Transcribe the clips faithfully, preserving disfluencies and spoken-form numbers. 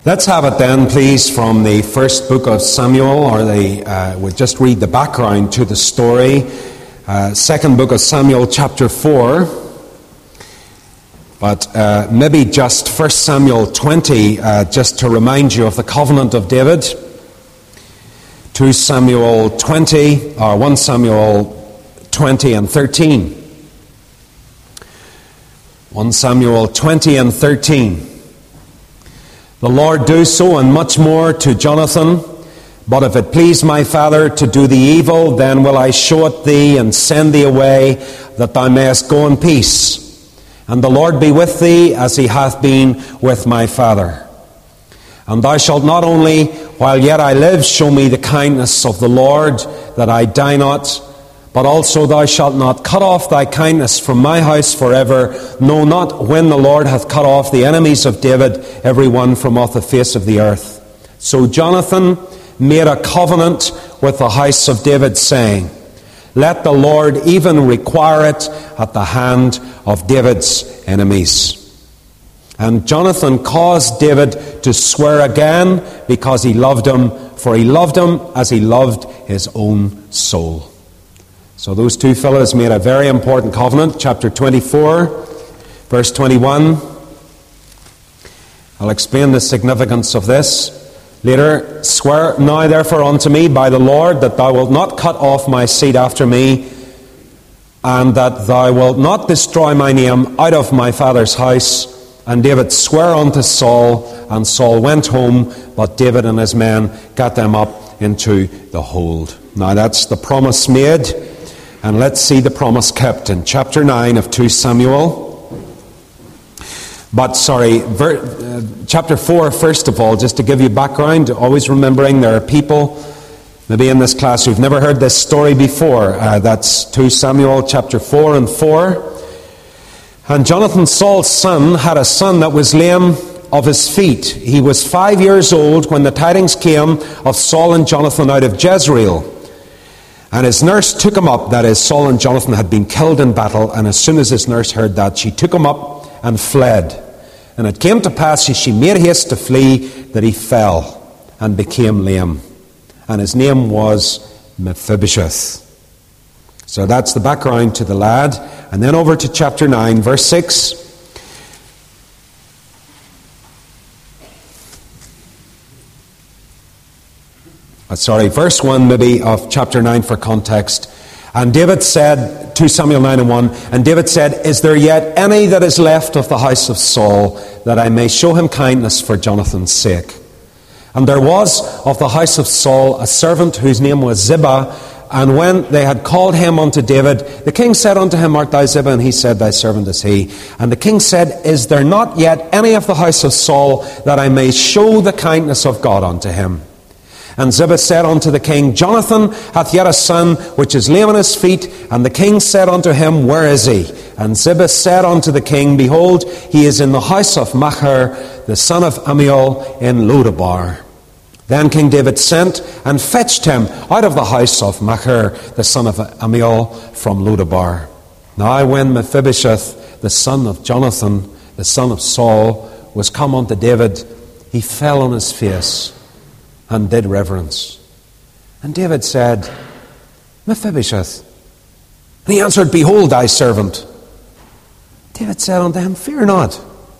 Let's have it then, please, from the first book of Samuel, or the uh, we'll just read the background to the story. Uh, second book of Samuel, chapter four. But uh, maybe just First Samuel twenty, uh, just to remind you of the covenant of David. Two Samuel twenty, or First Samuel twenty and thirteen. First Samuel twenty and thirteen. The Lord do so and much more to Jonathan. But if it please my father to do thee evil, then will I show it thee and send thee away, that thou mayest go in peace. And the Lord be with thee, as he hath been with my father. And thou shalt not only, while yet I live, show me the kindness of the Lord, that I die not, but also thou shalt not cut off thy kindness from my house forever, no, not when the Lord hath cut off the enemies of David, every one from off the face of the earth. So Jonathan made a covenant with the house of David, saying, let the Lord even require it at the hand of David's enemies. And Jonathan caused David to swear again, because he loved him, for he loved him as he loved his own soul. So those two fellows made a very important covenant. Chapter twenty-four, verse twenty-one. I'll explain the significance of this later. Swear now therefore unto me by the Lord, that thou wilt not cut off my seed after me, and that thou wilt not destroy my name out of my father's house. And David sware unto Saul, and Saul went home, but David and his men got them up into the hold. Now that's the promise made. And let's see the promise kept in chapter nine of Second Samuel. But, sorry, ver, uh, chapter four, first of all, just to give you background, always remembering there are people, maybe in this class, who've never heard this story before. Uh, that's Second Samuel chapter four and four. And Jonathan, Saul's son, had a son that was lame of his feet. He was five years old when the tidings came of Saul and Jonathan out of Jezreel. And his nurse took him up, that is, Saul and Jonathan had been killed in battle, and as soon as his nurse heard that, she took him up and fled. And it came to pass, as she made haste to flee, that he fell and became lame. And his name was Mephibosheth. So that's the background to the lad. And then over to chapter nine, verse six. Sorry, verse one maybe of chapter nine for context. And David said, Second Samuel nine and one, and David said, is there yet any that is left of the house of Saul, that I may show him kindness for Jonathan's sake? And there was of the house of Saul a servant whose name was Ziba, and when they had called him unto David, the king said unto him, art thou Ziba? And he said, thy servant is he. And the king said, is there not yet any of the house of Saul, that I may show the kindness of God unto him? And Ziba said unto the king, Jonathan hath yet a son, which is lame in his feet. And the king said unto him, where is he? And Ziba said unto the king, behold, he is in the house of Machir, the son of Ammiel, in Lodabar. Then King David sent and fetched him out of the house of Machir, the son of Ammiel, from Lodabar. Now when Mephibosheth, the son of Jonathan, the son of Saul, was come unto David, he fell on his face and did reverence. And David said, Mephibosheth. And he answered, behold, thy servant. David said unto him, fear not,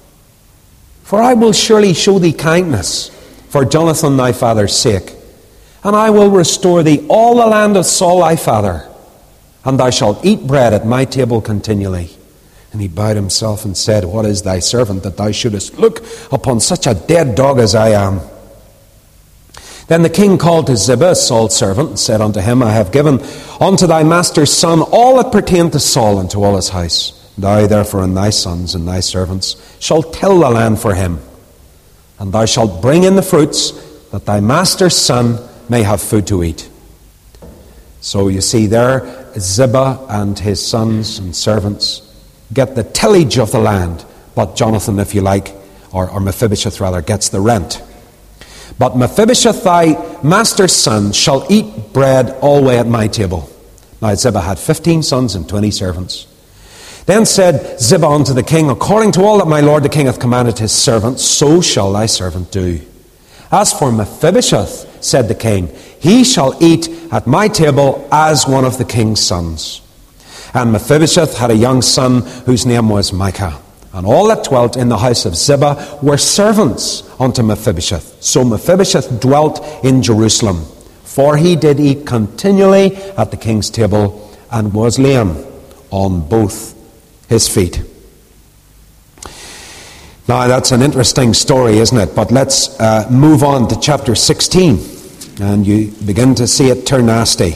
for I will surely show thee kindness for Jonathan thy father's sake, and I will restore thee all the land of Saul thy father, and thou shalt eat bread at my table continually. And he bowed himself and said, what is thy servant, that thou shouldest look upon such a dead dog as I am? Then the king called to Ziba, Saul's servant, and said unto him, I have given unto thy master's son all that pertained to Saul and to all his house. Thou therefore and thy sons and thy servants shalt till the land for him. And thou shalt bring in the fruits, that thy master's son may have food to eat. So you see there, Ziba and his sons and servants get the tillage of the land, but Jonathan, if you like, or, or Mephibosheth rather, gets the rent. But Mephibosheth, thy master's son, shall eat bread alway at my table. Now Ziba had fifteen sons and twenty servants. Then said Ziba unto the king, according to all that my lord the king hath commanded his servant, so shall thy servant do. As for Mephibosheth, said the king, he shall eat at my table as one of the king's sons. And Mephibosheth had a young son whose name was Micah. And all that dwelt in the house of Ziba were servants unto Mephibosheth. So Mephibosheth dwelt in Jerusalem, for he did eat continually at the king's table, and was lame on both his feet. Now that's an interesting story, isn't it? But let's uh, move on to chapter sixteen, and you begin to see it turn nasty.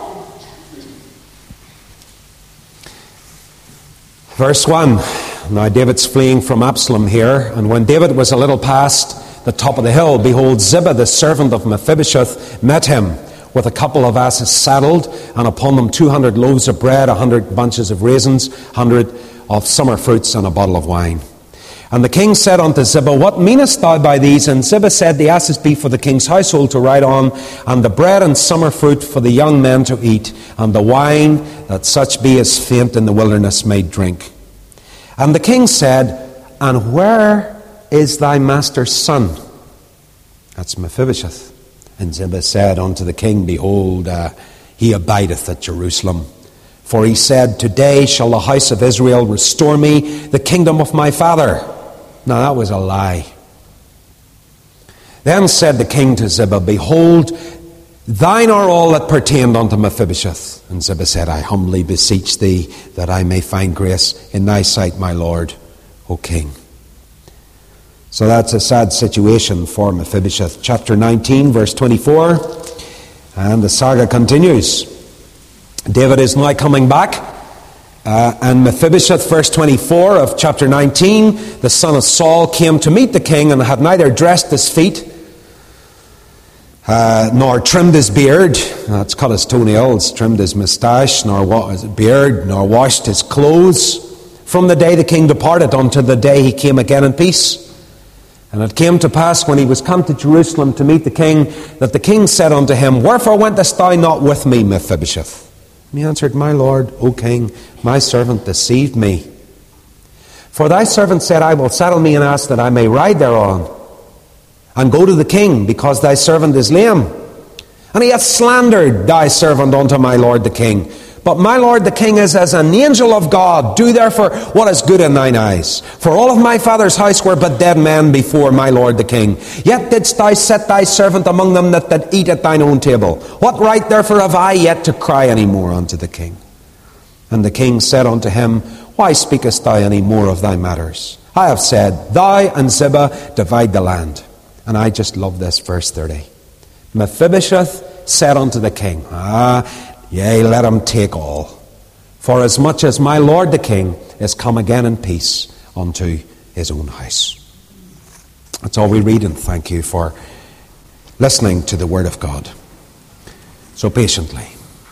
Verse one. Now David's fleeing from Absalom here, and when David was a little past the top of the hill, behold, Ziba, the servant of Mephibosheth, met him with a couple of asses saddled, and upon them two hundred loaves of bread, a hundred bunches of raisins, a hundred of summer fruits, and a bottle of wine. And the king said unto Ziba, what meanest thou by these? And Ziba said, the asses be for the king's household to ride on, and the bread and summer fruit for the young men to eat, and the wine, that such be as faint in the wilderness may drink. And the king said, and where is thy master's son? That's Mephibosheth. And Ziba said unto the king, behold, uh, he abideth at Jerusalem. For he said, today shall the house of Israel restore me the kingdom of my father. Now that was a lie. Then said the king to Ziba, behold, thine are all that pertained unto Mephibosheth. And Ziba said, I humbly beseech thee that I may find grace in thy sight, my lord, O king. So that's a sad situation for Mephibosheth. Chapter nineteen, verse twenty-four. And the saga continues. David is now coming back. Uh, and Mephibosheth, verse twenty-four of chapter nineteen, the son of Saul, came to meet the king, and had neither dressed his feet, Uh, nor trimmed his beard, that's cut his toenails, trimmed his moustache, nor wa- his beard, nor washed his clothes, from the day the king departed unto the day he came again in peace. And it came to pass, when he was come to Jerusalem to meet the king, that the king said unto him, wherefore wentest thou not with me, Mephibosheth? And he answered, my lord, O king, my servant deceived me. For thy servant said, I will saddle me an ass that I may ride thereon, and go to the king, because thy servant is lame. And he hath slandered thy servant unto my lord the king. But my lord the king is as an angel of God. Do therefore what is good in thine eyes. For all of my father's house were but dead men before my lord the king. Yet didst thou set thy servant among them that did eat at thine own table. What right therefore have I yet to cry any more unto the king? And the king said unto him, why speakest thou any more of thy matters? I have said, thou and Ziba divide the land. And I just love this, verse thirty. Mephibosheth said unto the king, ah, yea, let him take all. For as much as my lord the king is come again in peace unto his own house. That's all we read, and thank you for listening to the word of God so patiently.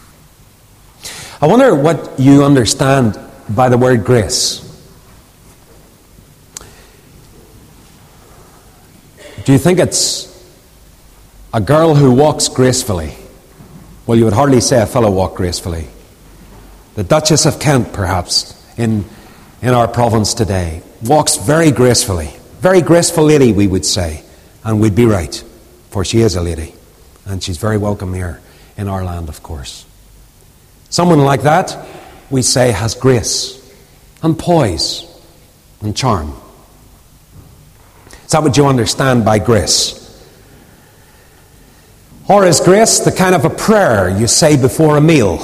I wonder what you understand by the word grace. Do you think it's a girl who walks gracefully? Well, you would hardly say a fellow walked gracefully. The Duchess of Kent, perhaps, in, in our province today, walks very gracefully. Very graceful lady, we would say. And we'd be right, for she is a lady. And she's very welcome here in our land, of course. Someone like that, we say, has grace and poise and charm. Is that what you understand by grace? Or is grace the kind of a prayer you say before a meal?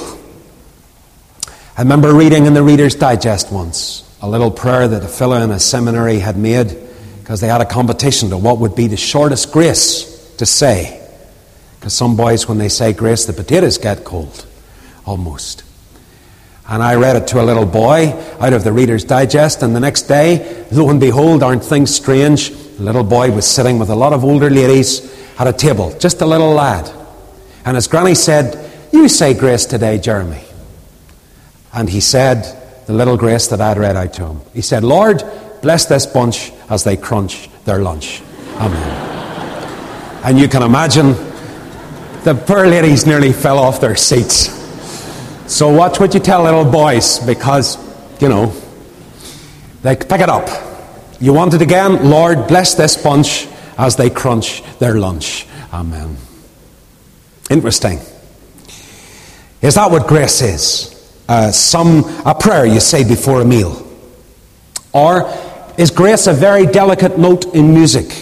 I remember reading in the Reader's Digest once a little prayer that a fellow in a seminary had made, because they had a competition to what would be the shortest grace to say. Because some boys, when they say grace, the potatoes get cold, almost. And I read it to a little boy out of the Reader's Digest, and the next day, lo and behold, aren't things strange? The little boy was sitting with a lot of older ladies at a table, just a little lad. And his granny said, you say grace today, Jeremy. And he said the little grace that I'd read out to him. He said, Lord, bless this bunch as they crunch their lunch. Amen. And you can imagine the poor ladies nearly fell off their seats. So watch what you tell little boys, because, you know, they pick it up. You want it again? Lord, bless this bunch as they crunch their lunch. Amen. Interesting. Is that what grace is? Uh, some a prayer you say before a meal? Or is grace a very delicate note in music?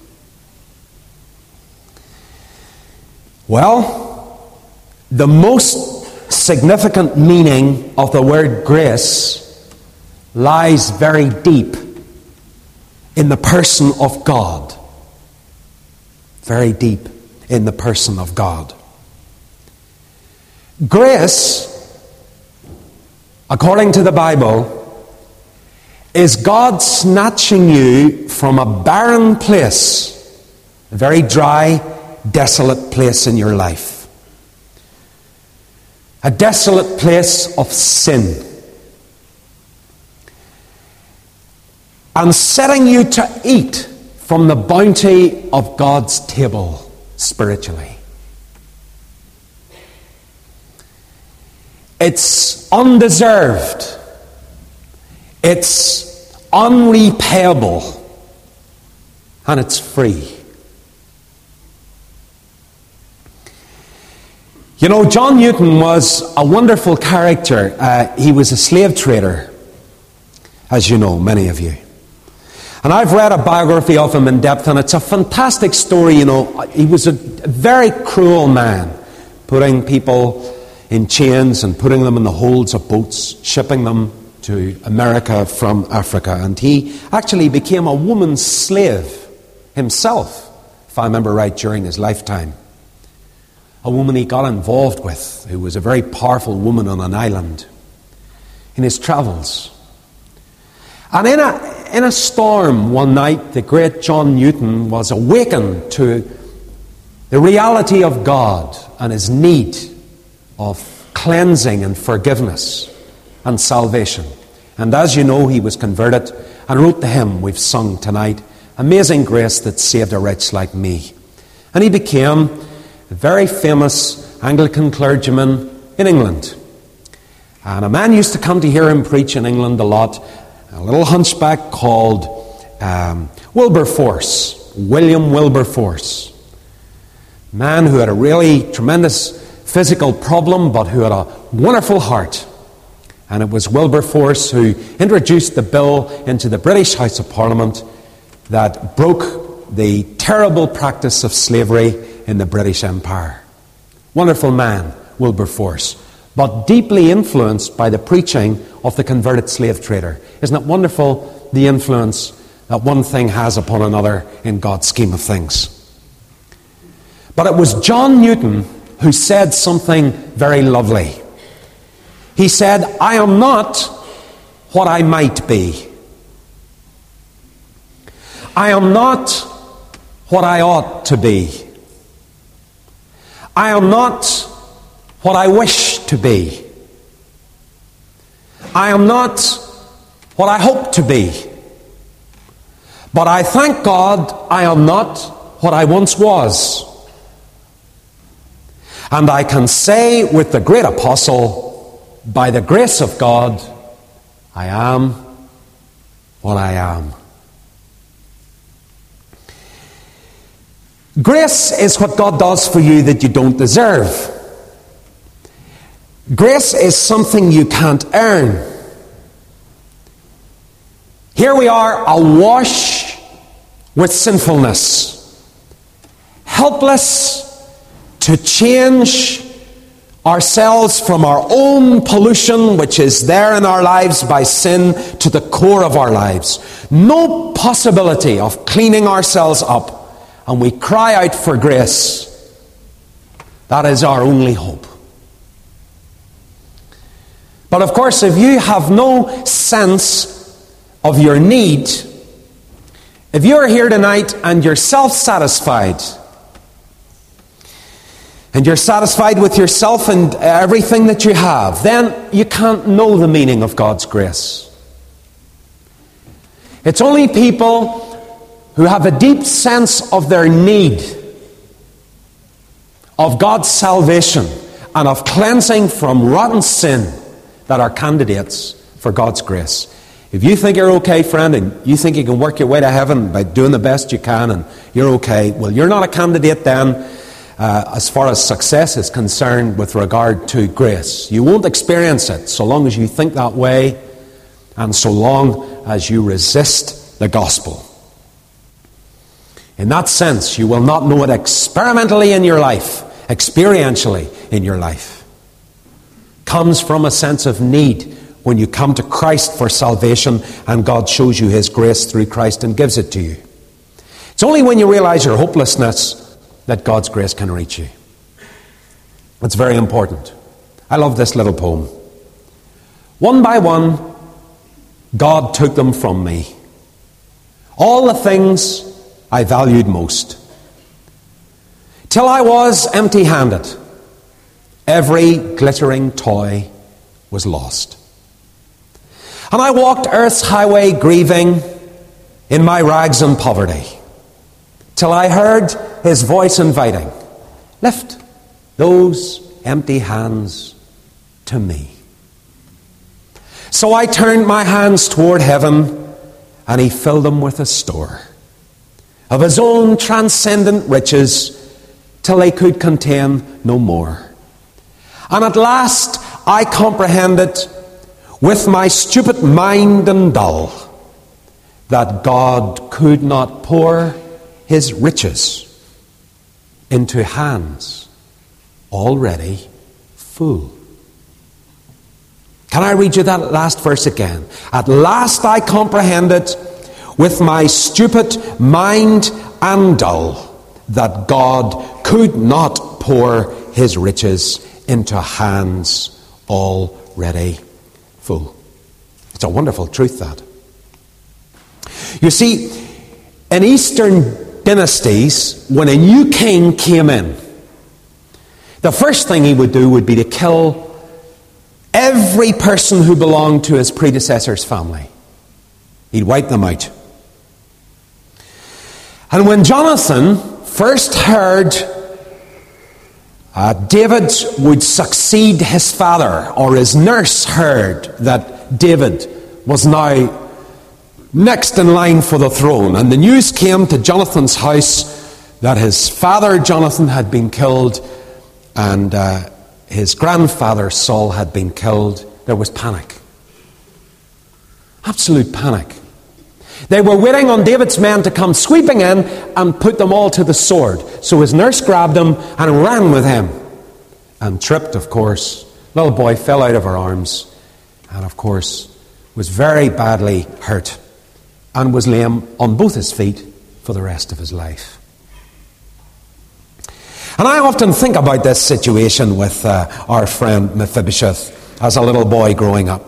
Well, the most significant meaning of the word grace lies very deep in the person of God. Very deep in the person of God. Grace, according to the Bible, is God snatching you from a barren place, a very dry, desolate place in your life. A desolate place of sin. And setting you to eat from the bounty of God's table spiritually. It's undeserved. It's unrepayable. And it's free. You know, John Newton was a wonderful character. Uh, he was a slave trader, as you know, many of you. And I've read a biography of him in depth, and it's a fantastic story, you know. He was a very cruel man, putting people in chains and putting them in the holds of boats, shipping them to America from Africa. And he actually became a woman's slave himself, if I remember right, during his lifetime. A woman he got involved with, who was a very powerful woman on an island, in his travels. And in a, in a storm one night, the great John Newton was awakened to the reality of God and his need of cleansing and forgiveness and salvation. And as you know, he was converted and wrote the hymn we've sung tonight, Amazing Grace That Saved a Wretch Like Me. And he became a very famous Anglican clergyman in England. And a man used to come to hear him preach in England a lot, a little hunchback called um, Wilberforce, William Wilberforce. A man who had a really tremendous physical problem, but who had a wonderful heart. And it was Wilberforce who introduced the bill into the British House of Parliament that broke the terrible practice of slavery in the British Empire. Wonderful man, Wilberforce, but deeply influenced by the preaching of the converted slave trader. Isn't it wonderful, the influence that one thing has upon another in God's scheme of things? But it was John Newton who said something very lovely. He said, I am not what I might be. I am not what I ought to be. I am not what I wish to be. I am not what I hope to be. But I thank God I am not what I once was. And I can say with the great apostle, by the grace of God, I am what I am. Grace is what God does for you that you don't deserve. Grace is something you can't earn. Here we are, awash with sinfulness, helpless to change ourselves from our own pollution, which is there in our lives by sin, to the core of our lives. No possibility of cleaning ourselves up. And we cry out for grace. That is our only hope. But of course, if you have no sense of your need, if you're here tonight and you're self-satisfied, and you're satisfied with yourself and everything that you have, then you can't know the meaning of God's grace. It's only people who have a deep sense of their need, of God's salvation, and of cleansing from rotten sin, that are candidates for God's grace. If you think you're okay, friend, and you think you can work your way to heaven by doing the best you can and you're okay, well, you're not a candidate then uh, as far as success is concerned with regard to grace. You won't experience it so long as you think that way and so long as you resist the gospel. In that sense, you will not know it experimentally in your life, experientially in your life. Comes from a sense of need when you come to Christ for salvation and God shows you His grace through Christ and gives it to you. It's only when you realize your hopelessness that God's grace can reach you. It's very important. I love this little poem. One by one, God took them from me. All the things I valued most. Till I was empty-handed, every glittering toy was lost. And I walked earth's highway grieving in my rags and poverty, till I heard His voice inviting, lift those empty hands to me. So I turned my hands toward heaven, and He filled them with a store of His own transcendent riches, till they could contain no more. And at last I comprehended with my stupid mind and dull that God could not pour His riches into hands already full. Can I read you that last verse again? At last I comprehended with my stupid mind and dull that God could not pour His riches into hands already full. It's a wonderful truth, that. You see, in Eastern dynasties, when a new king came in, the first thing he would do would be to kill every person who belonged to his predecessor's family. He'd wipe them out. And when Jonathan first heard uh, David would succeed his father, or his nurse heard that David was now next in line for the throne, and the news came to Jonathan's house that his father Jonathan had been killed and uh, his grandfather Saul had been killed, there was panic. Absolute panic. They were waiting on David's men to come sweeping in and put them all to the sword. So his nurse grabbed him and ran with him. And tripped, of course. Little boy fell out of her arms. And, of course, was very badly hurt. And was lame on both his feet for the rest of his life. And I often think about this situation with uh, our friend Mephibosheth as a little boy growing up.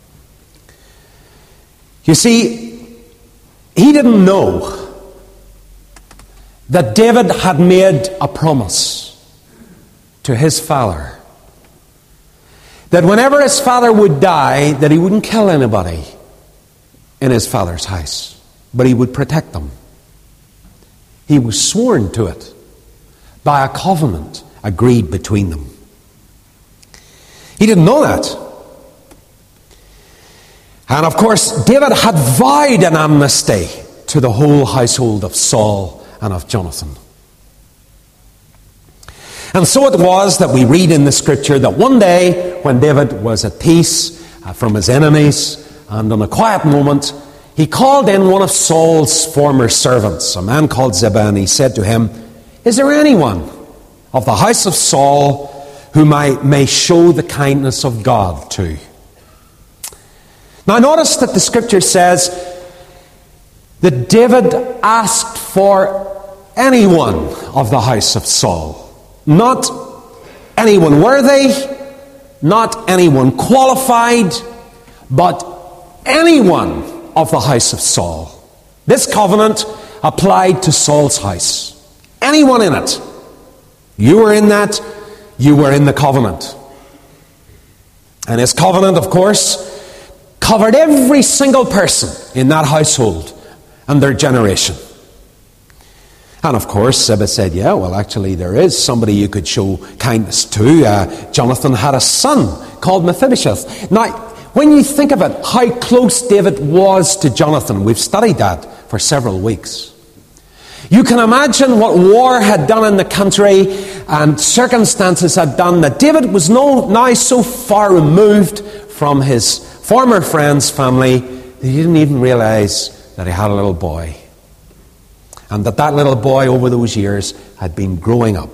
You see, he didn't know that David had made a promise to his father that whenever his father would die, that he wouldn't kill anybody in his father's house, but he would protect them. He was sworn to it by a covenant agreed between them. He didn't know that. And of course, David had vowed an amnesty to the whole household of Saul and of Jonathan. And so it was that we read in the scripture that one day, when David was at peace from his enemies, and in a quiet moment, he called in one of Saul's former servants, a man called Ziba, and he said to him, "Is there anyone of the house of Saul whom I may show the kindness of God to?" Now notice that the scripture says that David asked for anyone of the house of Saul. Not anyone worthy, not anyone qualified, but anyone of the house of Saul. This covenant applied to Saul's house. Anyone in it. You were in that, you were in the covenant. And his covenant, of course, covered every single person in that household and their generation. And of course, Ziba said, yeah, well, actually, there is somebody you could show kindness to. Uh, Jonathan had a son called Mephibosheth. Now, when you think of it, how close David was to Jonathan, we've studied that for several weeks. You can imagine what war had done in the country and circumstances had done, that David was no, now so far removed from his former friend's family that he didn't even realize that he had a little boy. And that that little boy over those years had been growing up.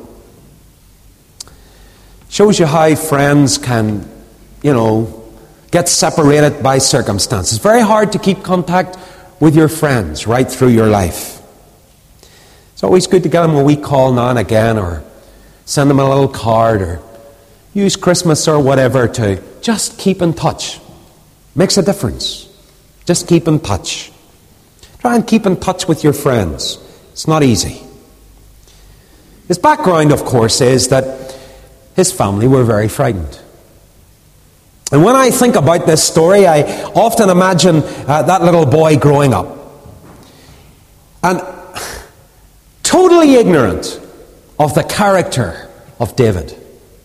Shows you how friends can, you know, get separated by circumstances. Very hard to keep contact with your friends right through your life. It's always good to get them a wee call now and again, or send them a little card, or use Christmas or whatever to just keep in touch. Makes a difference. Just keep in touch. Try and keep in touch with your friends. It's not easy. His background, of course, is that his family were very frightened. And when I think about this story, I often imagine uh, that little boy growing up. And totally ignorant of the character of David.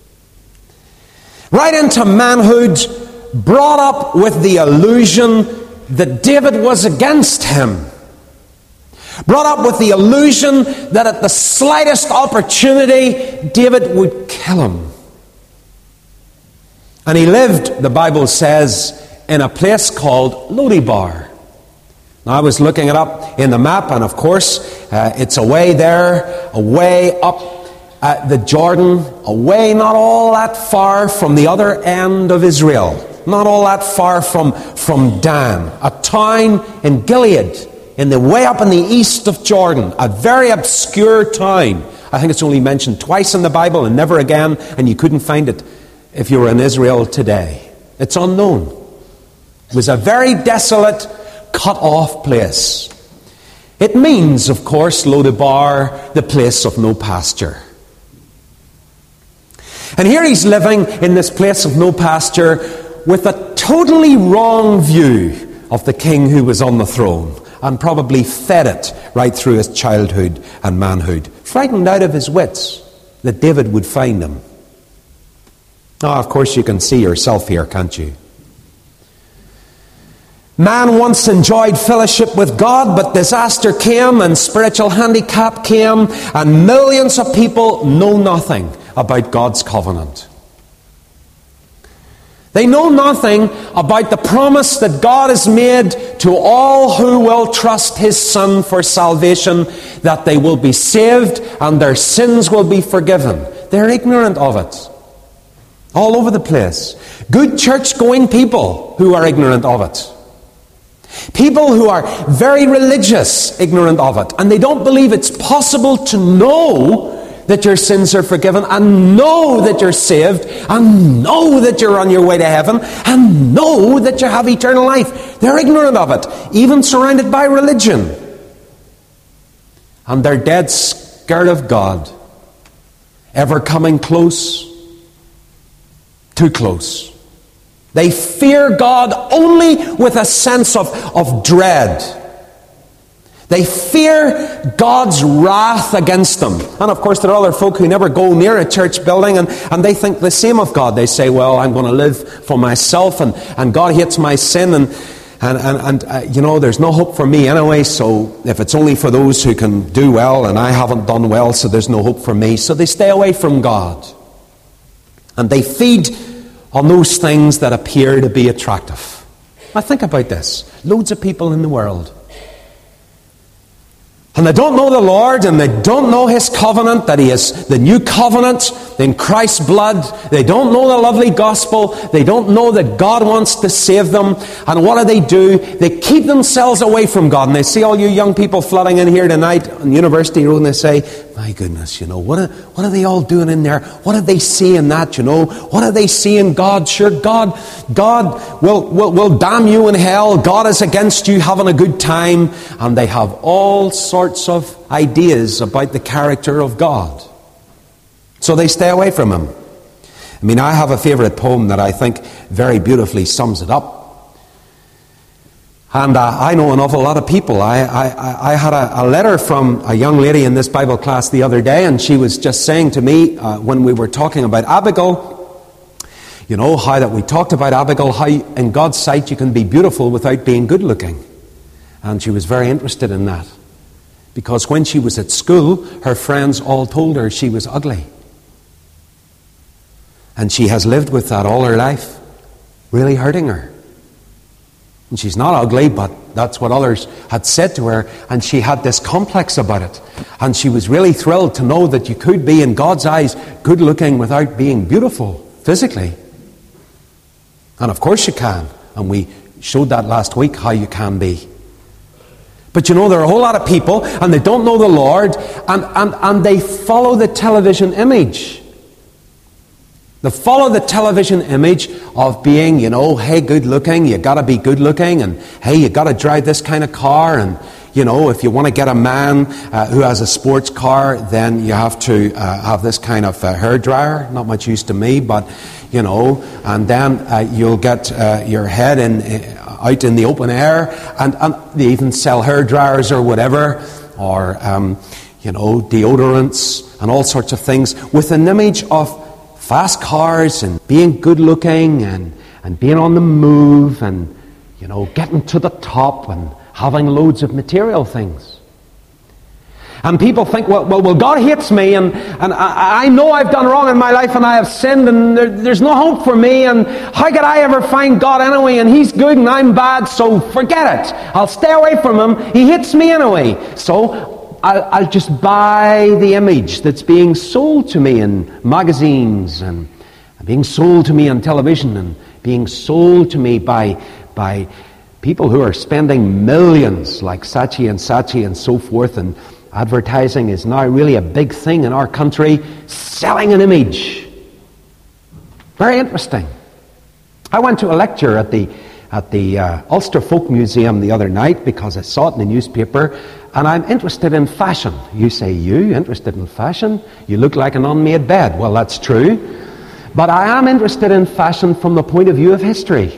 Right into manhood, brought up with the illusion that David was against him. Brought up with the illusion that at the slightest opportunity, David would kill him. And he lived, the Bible says, in a place called Lo-debar. Now, I was looking it up in the map, and of course, uh, it's away there, away up at the Jordan, away not all that far from the other end of Israel, not all that far from, from Dan, a town in Gilead, in the way up in the east of Jordan, a very obscure town. I think it's only mentioned twice in the Bible and never again, and you couldn't find it if you were in Israel today. It's unknown. It was a very desolate, cut-off place. It means, of course, Lo-debar, the place of no pasture. And here he's living in this place of no pasture with a totally wrong view of the king who was on the throne, and probably fed it right through his childhood and manhood. Frightened out of his wits that David would find him. Now, of course, you can see yourself here, can't you? Man once enjoyed fellowship with God, but disaster came and spiritual handicap came, and millions of people know nothing about God's covenant. They know nothing about the promise that God has made to all who will trust His Son for salvation, that they will be saved and their sins will be forgiven. They're ignorant of it. All over the place. Good church-going people who are ignorant of it. People who are very religious, ignorant of it. And they don't believe it's possible to know that your sins are forgiven, and know that you're saved, and know that you're on your way to heaven, and know that you have eternal life. They're ignorant of it, even surrounded by religion. And they're dead scared of God, ever coming close, too close. They fear God only with a sense of, of dread. They fear God's wrath against them. And of course, there are other folk who never go near a church building, and, and they think the same of God. They say, well, I'm going to live for myself, and, and God hates my sin, and, and, and, and uh, you know, there's no hope for me anyway, so if it's only for those who can do well, and I haven't done well, so there's no hope for me. So they stay away from God. And they feed on those things that appear to be attractive. Now think about this. Loads of people in the world, and they don't know the Lord, and they don't know His covenant, that He is the new covenant in Christ's blood. They don't know the lovely gospel. They don't know that God wants to save them. And what do they do? They keep themselves away from God. And they see all you young people flooding in here tonight on University Road, and they say, my goodness, you know, what are, what are they all doing in there? What are they seeing that, you know? What are they seeing? God, sure, God, God will, will, will damn you in hell. God is against you having a good time. And they have all sorts of ideas about the character of God. So they stay away from Him. I mean, I have a favourite poem that I think very beautifully sums it up. And uh, I know an awful lot of people. I, I, I had a, a letter from a young lady in this Bible class the other day, and she was just saying to me, uh, when we were talking about Abigail, You know, how that we talked about Abigail, how in God's sight you can be beautiful without being good looking. And she was very interested in that. Because when she was at school, her friends all told her she was ugly. And she has lived with that all her life, really hurting her. And she's not ugly, but that's what others had said to her, and she had this complex about it. And she was really thrilled to know that you could be, in God's eyes, good looking without being beautiful physically. And of course you can, and we showed that last week, how you can be. But you know, there are a whole lot of people, and they don't know the Lord, and, and, and they follow the television image. They follow the television image of being, you know, hey, good looking, you got to be good looking, and hey, you got to drive this kind of car, and you know, if you want to get a man uh, who has a sports car, then you have to uh, have this kind of uh, hairdryer. Not much use to me, but you know, and then uh, you'll get uh, your head in uh, out in the open air, and, and they even sell hairdryers or whatever, or um, you know, deodorants and all sorts of things with an image of fast cars and being good looking and, and being on the move and, you know, getting to the top and having loads of material things. And people think, well, well, well God hates me, and, and I, I know I've done wrong in my life and I have sinned, and there, there's no hope for me, and how could I ever find God anyway, and He's good and I'm bad, so forget it. I'll stay away from Him. He hates me anyway. So I'll, I'll just buy the image that's being sold to me in magazines and being sold to me on television and being sold to me by by people who are spending millions, like Saatchi and Saatchi and so forth. And advertising is now really a big thing in our country, selling an image. Very interesting. I went to a lecture at the at the uh, Ulster Folk Museum the other night because I saw it in the newspaper, and I'm interested in fashion. You say, you interested in fashion? You look like an unmade bed. Well, that's true. But I am interested in fashion from the point of view of history.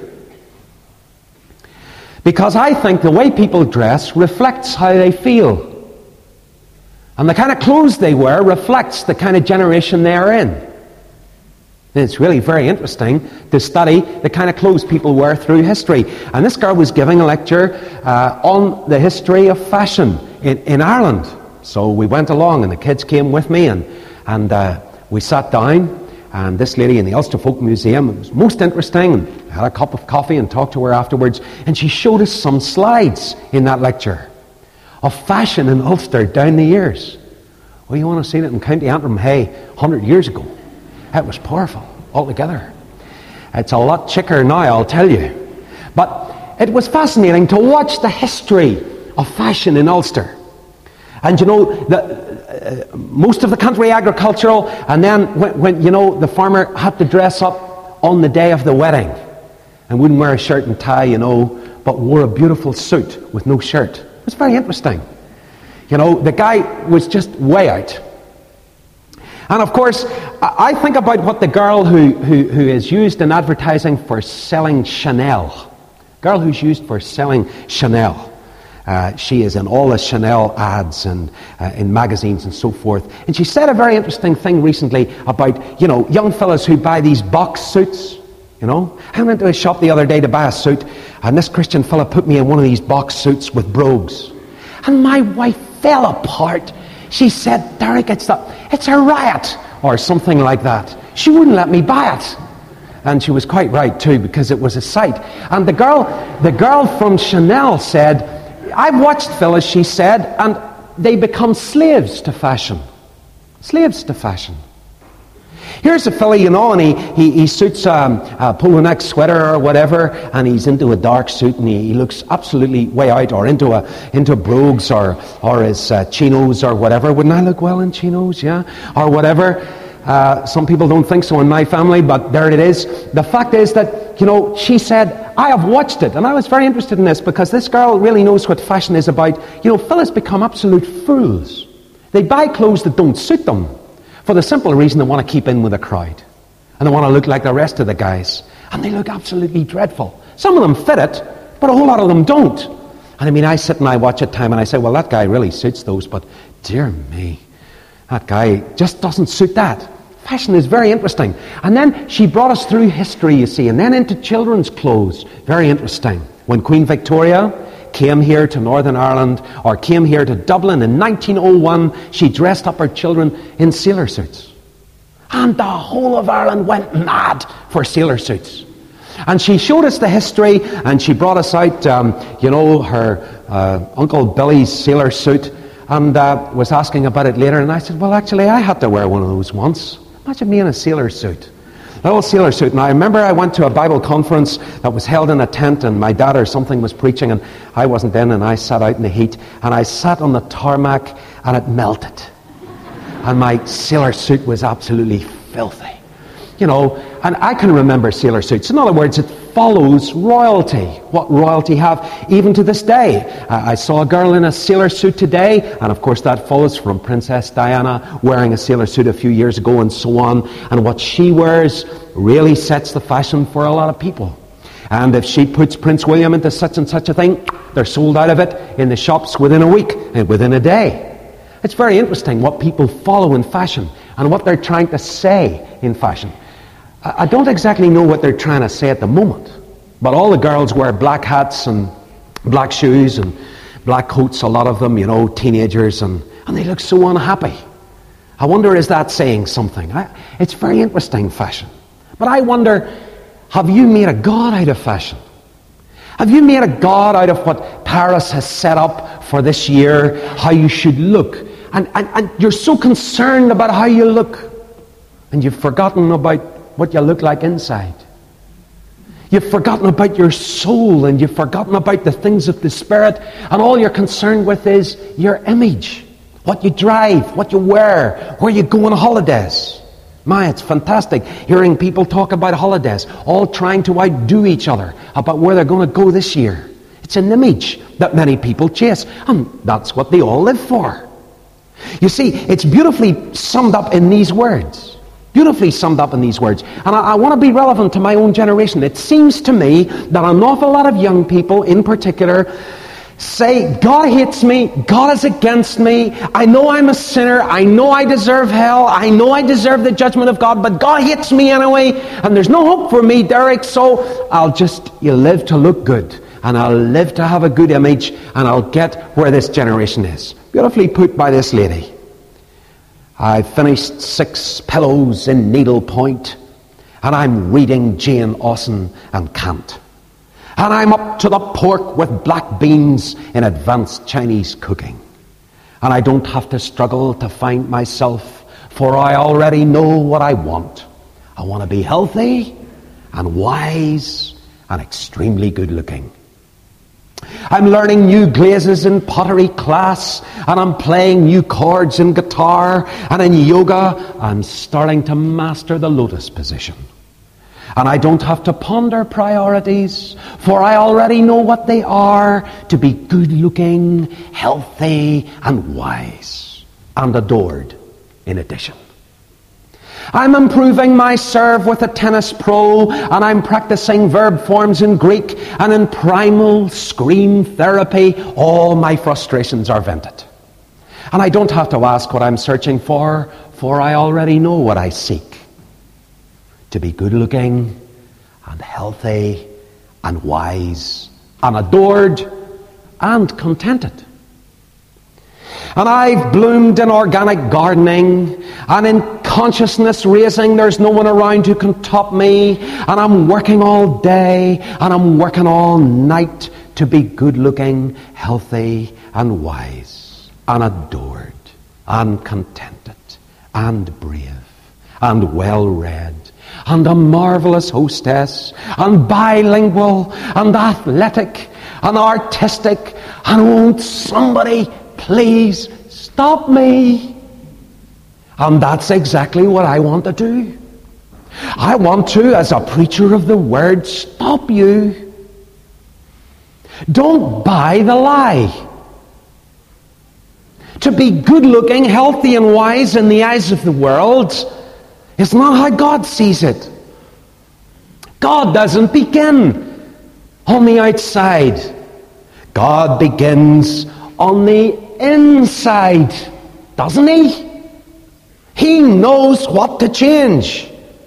Because I think the way people dress reflects how they feel. And the kind of clothes they wear reflects the kind of generation they're in. And it's really very interesting to study the kind of clothes people wear through history. And this girl was giving a lecture uh, on the history of fashion in, in Ireland. So we went along, and the kids came with me, and, and uh, we sat down. And this lady in the Ulster Folk Museum, it was most interesting, and I had a cup of coffee and talked to her afterwards. And she showed us some slides in that lecture of fashion in Ulster down the years. Well, you want to see it in County Antrim, hey, one hundred years ago. It was powerful altogether. It's a lot chicker now, I'll tell you. But it was fascinating to watch the history of fashion in Ulster. And you know, the, uh, most of the country agricultural, and then when, when, you know, the farmer had to dress up on the day of the wedding and wouldn't wear a shirt and tie, you know, but wore a beautiful suit with no shirt. It was very interesting. You know, the guy was just way out. And of course, I think about what the girl who, who, who is used in advertising for selling Chanel, girl who's used for selling Chanel. Uh, she is in all the Chanel ads and uh, in magazines and so forth. And she said a very interesting thing recently about, you know, young fellas who buy these box suits. You know, I went to a shop the other day to buy a suit, and this Christian fella put me in one of these box suits with brogues. And my wife fell apart. She said, Derek, it's, a, it's a riot, or something like that. She wouldn't let me buy it. And she was quite right too, because it was a sight. And the girl, the girl from Chanel said, I've watched fellas, she said, and they become slaves to fashion. Slaves to fashion. Here's a fella, you know, and he, he, he suits um, a polo neck sweater or whatever, and he's into a dark suit, and he, he looks absolutely way out, or into a into brogues, or or his uh, chinos or whatever. Wouldn't I look well in chinos? Yeah, or whatever. Uh, some people don't think so in my family, but there it is. The fact is that, you know, she said, I have watched it, and I was very interested in this because this girl really knows what fashion is about. You know, fellas become absolute fools. They buy clothes that don't suit them for the simple reason they want to keep in with the crowd. And they want to look like the rest of the guys. And they look absolutely dreadful. Some of them fit it, but a whole lot of them don't. And I mean, I sit and I watch at time and I say, well, that guy really suits those, but dear me, that guy just doesn't suit that. Fashion is very interesting. And then she brought us through history, you see, and then into children's clothes. Very interesting. When Queen Victoria came here to Northern Ireland, or came here to Dublin in nineteen oh one, she dressed up her children in sailor suits. And the whole of Ireland went mad for sailor suits. And she showed us the history, and she brought us out, um, you know, her uh, Uncle Billy's sailor suit, and uh, was asking about it later. And I said, well, actually, I had to wear one of those once. Imagine me in a sailor suit. An old sailor suit. And I remember I went to a Bible conference that was held in a tent, and my dad or something was preaching, and I wasn't in, and I sat out in the heat, and I sat on the tarmac, and it melted. And my sailor suit was absolutely filthy. You know, and I can remember sailor suits. In other words, it follows royalty. What royalty have, even to this day. Uh, I saw a girl in a sailor suit today, and of course that follows from Princess Diana wearing a sailor suit a few years ago, and so on. And what she wears really sets the fashion for a lot of people. And if she puts Prince William into such and such a thing, they're sold out of it in the shops within a week and within a day. It's very interesting what people follow in fashion and what they're trying to say in fashion. I don't exactly know what they're trying to say at the moment, but all the girls wear black hats and black shoes and black coats, a lot of them, you know, teenagers, and, and they look so unhappy. I wonder, is that saying something? I, it's very interesting, fashion. But I wonder, have you made a god out of fashion? Have you made a god out of what Paris has set up for this year, how you should look? And, and, and you're so concerned about how you look, and you've forgotten about what you look like inside. You've forgotten about your soul, and you've forgotten about the things of the Spirit, and all you're concerned with is your image, what you drive, what you wear, where you go on holidays. My, it's fantastic hearing people talk about holidays, all trying to outdo each other about where they're going to go this year. It's an image that many people chase, and that's what they all live for. You see, it's beautifully summed up in these words. Beautifully summed up in these words. And I, I want to be relevant to my own generation. It seems to me that an awful lot of young people in particular say, God hates me, God is against me, I know I'm a sinner, I know I deserve hell, I know I deserve the judgment of God, but God hates me anyway, and there's no hope for me, Derek, so I'll just you live to look good, and I'll live to have a good image, and I'll get where this generation is. Beautifully put by this lady. I've finished Six Pillows in Needlepoint, and I'm reading Jane Austen and Kant. And I'm up to the pork with black beans in advanced Chinese cooking. And I don't have to struggle to find myself, for I already know what I want. I want to be healthy and wise and extremely good looking. I'm learning new glazes in pottery class, and I'm playing new chords in guitar, and in yoga I'm starting to master the lotus position. And I don't have to ponder priorities, for I already know what they are: to be good looking, healthy and wise, and adored in addition. I'm improving my serve with a tennis pro, and I'm practicing verb forms in Greek, and in primal scream therapy all my frustrations are vented. And I don't have to ask what I'm searching for, for I already know what I seek: to be good looking and healthy and wise and adored and contented. And I've bloomed in organic gardening, and in consciousness raising, there's no one around who can top me. And I'm working all day, and I'm working all night to be good looking, healthy and wise and adored and contented and brave and well read and a marvelous hostess and bilingual and athletic and artistic, and won't somebody please stop me? And that's exactly what I want to do. I want to, as a preacher of the word, stop you. Don't buy the lie. To be good looking, healthy and wise in the eyes of the world is not how God sees it. God doesn't begin on the outside. God begins on the inside, doesn't he? He knows what to change.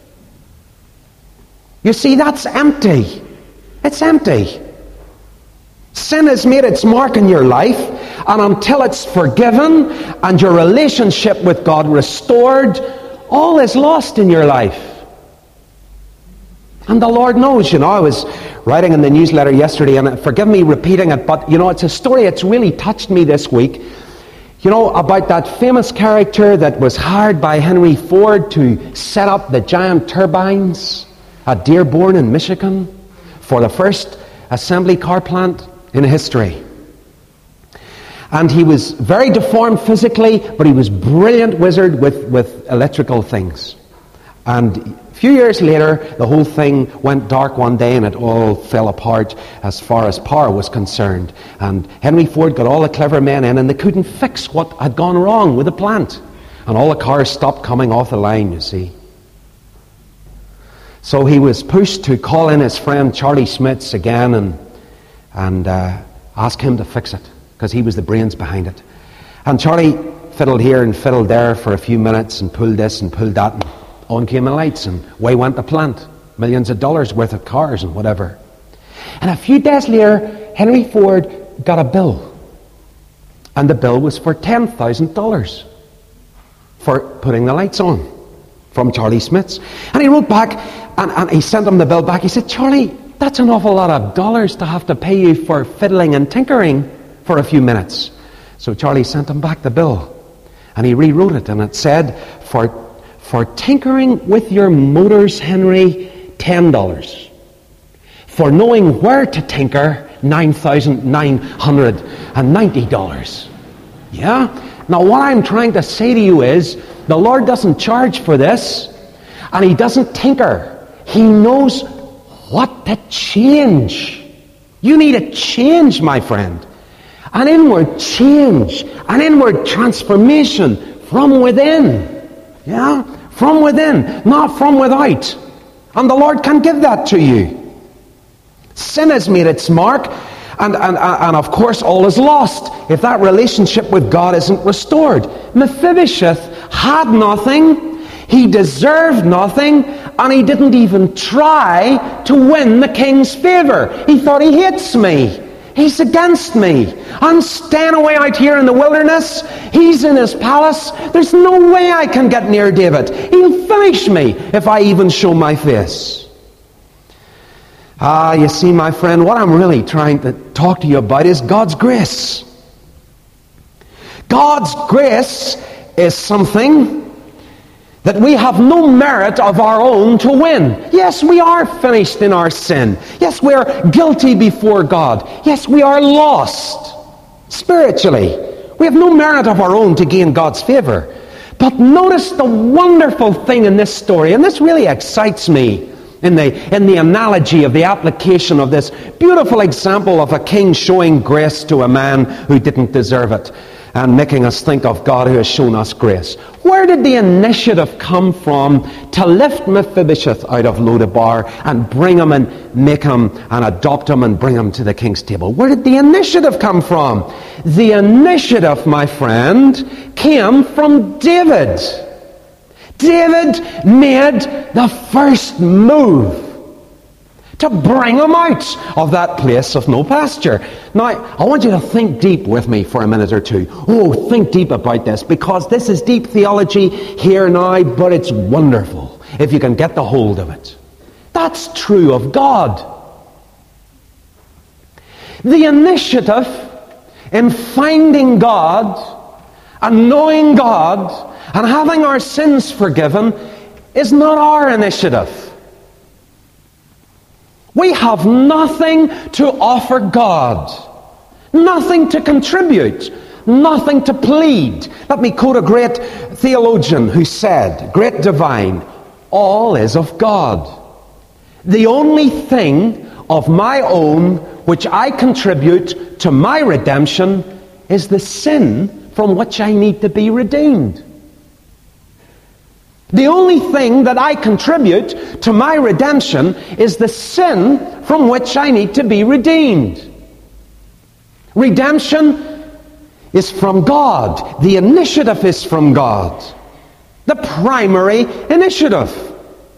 You see, that's empty. It's empty. Sin has made its mark in your life, and until it's forgiven and your relationship with God restored, all is lost in your life. And the Lord knows, you know. I was writing in the newsletter yesterday, and forgive me repeating it, but, you know, it's a story that's really touched me this week. You know, about that famous character that was hired by Henry Ford to set up the giant turbines at Dearborn in Michigan for the first assembly car plant in history. And he was very deformed physically, but he was a brilliant wizard with, with electrical things. And a few years later, the whole thing went dark one day and it all fell apart as far as power was concerned. And Henry Ford got all the clever men in, and they couldn't fix what had gone wrong with the plant. And all the cars stopped coming off the line, you see. So he was pushed to call in his friend Charlie Smits again and, and uh, ask him to fix it, because he was the brains behind it. And Charlie fiddled here and fiddled there for a few minutes and pulled this and pulled that, and on came the lights, and away went the plant. Millions of dollars worth of cars and whatever. And a few days later, Henry Ford got a bill. And the bill was for ten thousand dollars for putting the lights on from Charlie Smits. And he wrote back, and, and he sent him the bill back. He said, Charlie, that's an awful lot of dollars to have to pay you for fiddling and tinkering for a few minutes. So Charlie sent him back the bill. And he rewrote it, and it said, for For tinkering with your motors, Henry, ten dollars. For knowing where to tinker, nine thousand nine hundred ninety dollars. Yeah? Now what I'm trying to say to you is, the Lord doesn't charge for this, and He doesn't tinker. He knows what to change. You need a change, my friend. An inward change. An inward transformation from within. Yeah? From within, not from without. And the Lord can give that to you. Sin has made its mark, and, and, and of course all is lost if that relationship with God isn't restored. Mephibosheth had nothing, he deserved nothing, and he didn't even try to win the king's favor. He thought, he hates me. He's against me. I'm staying away out here in the wilderness. He's in his palace. There's no way I can get near David. He'll finish me if I even show my face. Ah, you see, my friend, what I'm really trying to talk to you about is God's grace. God's grace is something that we have no merit of our own to win. Yes, we are finished in our sin. Yes, we are guilty before God. Yes, we are lost spiritually. We have no merit of our own to gain God's favor. But notice the wonderful thing in this story, and this really excites me in the, in the analogy of the application of this beautiful example of a king showing grace to a man who didn't deserve it, and making us think of God who has shown us grace. Where did the initiative come from to lift Mephibosheth out of Lodabar and bring him and make him and adopt him and bring him to the king's table? Where did the initiative come from? The initiative, my friend, came from David. David made the first move to bring him out of that place of no pasture. Now, I want you to think deep with me for a minute or two. Oh, think deep about this, because this is deep theology here now, but it's wonderful if you can get the hold of it. That's true of God. The initiative in finding God and knowing God and having our sins forgiven is not our initiative. We have nothing to offer God, nothing to contribute, nothing to plead. Let me quote a great theologian who said, great divine, all is of God. The only thing of my own which I contribute to my redemption is the sin from which I need to be redeemed. The only thing that I contribute to my redemption is the sin from which I need to be redeemed. Redemption is from God. The initiative is from God. The primary initiative.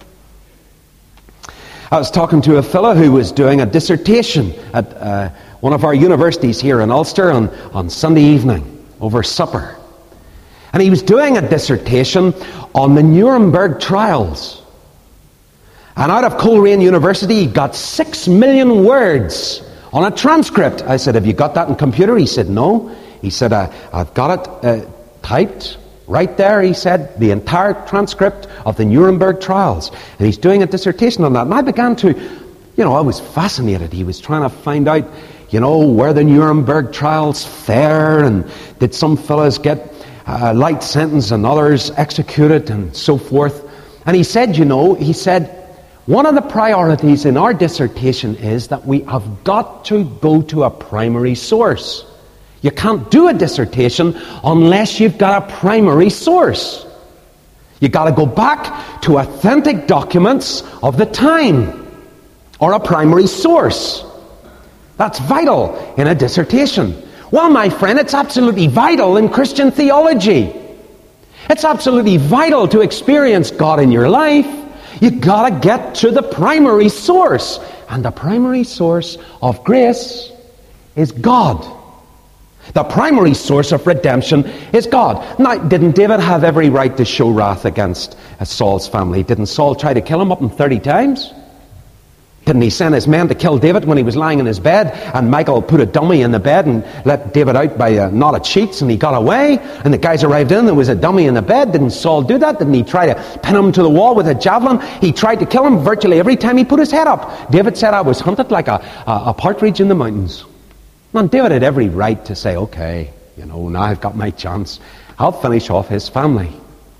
I was talking to a fellow who was doing a dissertation at uh, one of our universities here in Ulster on, on Sunday evening over supper. And he was doing a dissertation on the Nuremberg trials. And out of Coleraine University, he got six million words on a transcript. I said, have you got that in computer? He said, no. He said, uh, I've got it uh, typed right there. He said, the entire transcript of the Nuremberg trials. And he's doing a dissertation on that. And I began to, you know, I was fascinated. He was trying to find out, you know, where the Nuremberg trials fare, and did some fellas get a light sentence and others executed and so forth. And he said, you know, he said, one of the priorities in our dissertation is that we have got to go to a primary source. You can't do a dissertation unless you've got a primary source. You've got to go back to authentic documents of the time, or a primary source. That's vital in a dissertation. Well, my friend, it's absolutely vital in Christian theology. It's absolutely vital to experience God in your life. You've got to get to the primary source. And the primary source of grace is God. The primary source of redemption is God. Now, didn't David have every right to show wrath against Saul's family? Didn't Saul try to kill him up in thirty times? Didn't he send his men to kill David when he was lying in his bed, and Michal put a dummy in the bed and let David out by a knot of sheets, and he got away, and the guys arrived in, there was a dummy in the bed? Didn't Saul do that? Didn't he try to pin him to the wall with a javelin? He tried to kill him virtually every time he put his head up. David said, I was hunted like a, a, a partridge in the mountains. And David had every right to say, okay, you know, now I've got my chance. I'll finish off his family.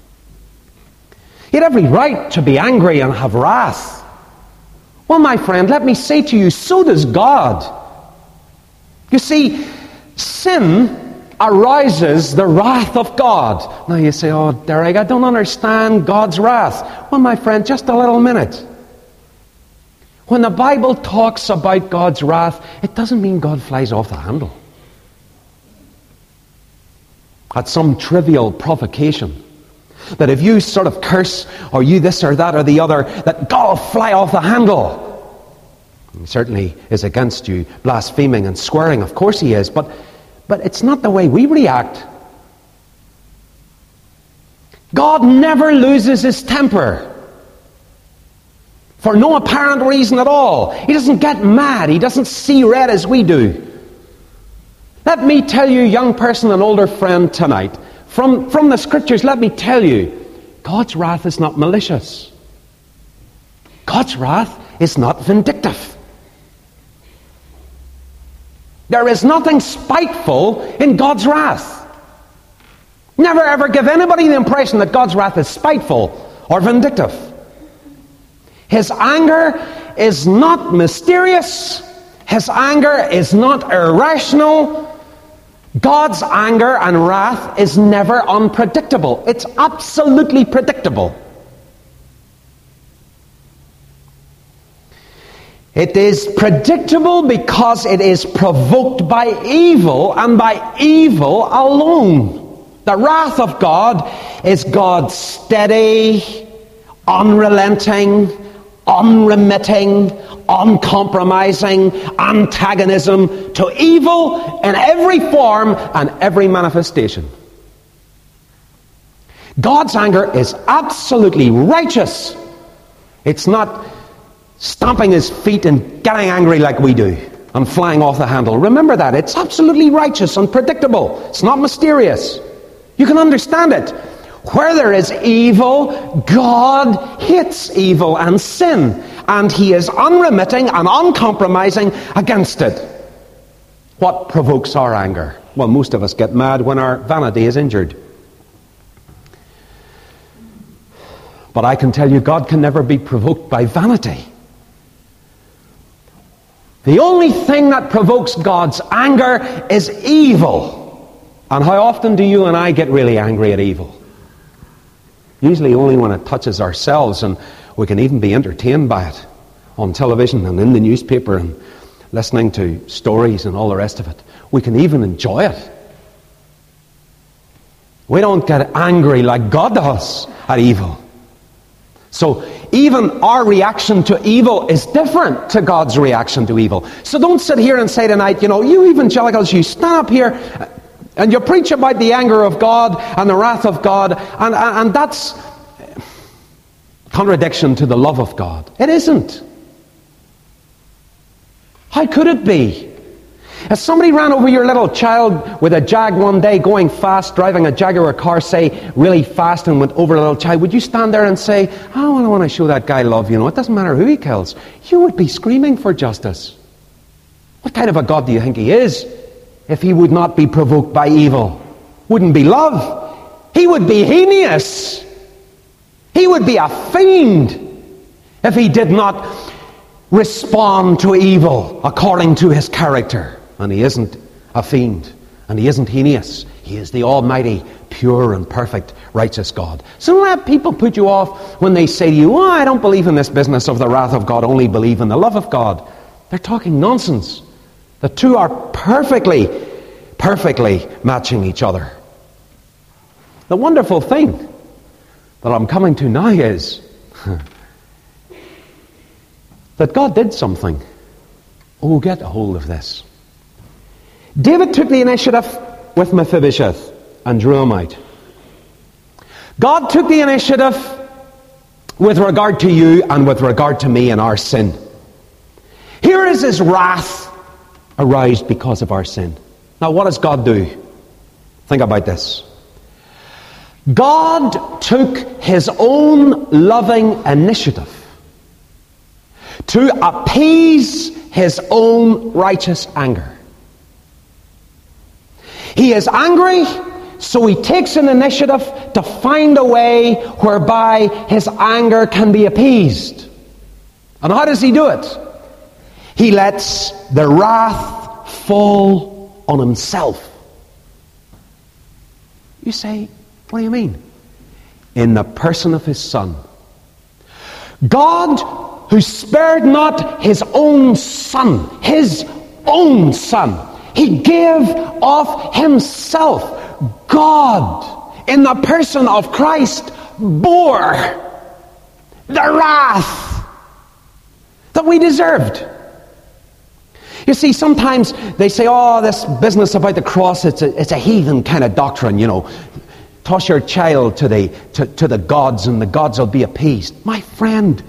He had every right to be angry and have wrath. Well, my friend, let me say to you, so does God. You see, sin arouses the wrath of God. Now you say, oh, Derek, I don't understand God's wrath. Well, my friend, just a little minute. When the Bible talks about God's wrath, it doesn't mean God flies off the handle at some trivial provocation. That if you sort of curse, or you this or that or the other, that God will fly off the handle. He certainly is against you blaspheming and swearing. Of course he is. But, but it's not the way we react. God never loses his temper. For no apparent reason at all. He doesn't get mad. He doesn't see red as we do. Let me tell you, young person and older friend, tonight, From, from the Scriptures, let me tell you, God's wrath is not malicious. God's wrath is not vindictive. There is nothing spiteful in God's wrath. Never ever give anybody the impression that God's wrath is spiteful or vindictive. His anger is not mysterious. His anger is not irrational. God's anger and wrath is never unpredictable. It's absolutely predictable. It is predictable because it is provoked by evil, and by evil alone. The wrath of God is God's steady, unrelenting, unremitting, uncompromising antagonism to evil in every form and every manifestation. God's anger is absolutely righteous. It's not stomping his feet and getting angry like we do and flying off the handle. Remember that. It's absolutely righteous and predictable. It's not mysterious. You can understand it. Where there is evil, God hates evil and sin. And he is unremitting and uncompromising against it. What provokes our anger? Well, most of us get mad when our vanity is injured. But I can tell you, God can never be provoked by vanity. The only thing that provokes God's anger is evil. And how often do you and I get really angry at evil? Usually only when it touches ourselves, and we can even be entertained by it on television and in the newspaper and listening to stories and all the rest of it. We can even enjoy it. We don't get angry like God does at evil. So even our reaction to evil is different to God's reaction to evil. So don't sit here and say tonight, you know, you evangelicals, you stand up here and you preach about the anger of God and the wrath of God, and, and, and that's contradiction to the love of God. It isn't. How could it be? If somebody ran over your little child with a Jag one day, going fast, driving a Jaguar car, say, really fast, and went over a little child, would you stand there and say, oh, I want to show that guy love, you know, it doesn't matter who he kills? You would be screaming for justice. What kind of a God do you think he is if he would not be provoked by evil? Wouldn't be love. He would be heinous. He would be a fiend if he did not respond to evil according to his character. And he isn't a fiend, and he isn't heinous. He is the almighty, pure and perfect, righteous God. So don't let people put you off when they say to you, oh, I don't believe in this business of the wrath of God, only believe in the love of God. They're talking nonsense. The two are perfectly, perfectly matching each other. The wonderful thing that I'm coming to now is that God did something. Oh, get a hold of this. David took the initiative with Mephibosheth and drew him out. God took the initiative with regard to you and with regard to me and our sin. Here is his wrath aroused because of our sin. Now, what does God do? Think about this. God took his own loving initiative to appease his own righteous anger. He is angry, so he takes an initiative to find a way whereby his anger can be appeased. And how does he do it? He lets the wrath fall on himself. You say, what do you mean? In the person of his Son. God, who spared not his own Son, his own Son, he gave of himself. God, in the person of Christ, bore the wrath that we deserved. You see, sometimes they say, oh, this business about the cross, it's a, it's a heathen kind of doctrine, you know. Toss your child to the, to, to the gods and the gods will be appeased. My friend,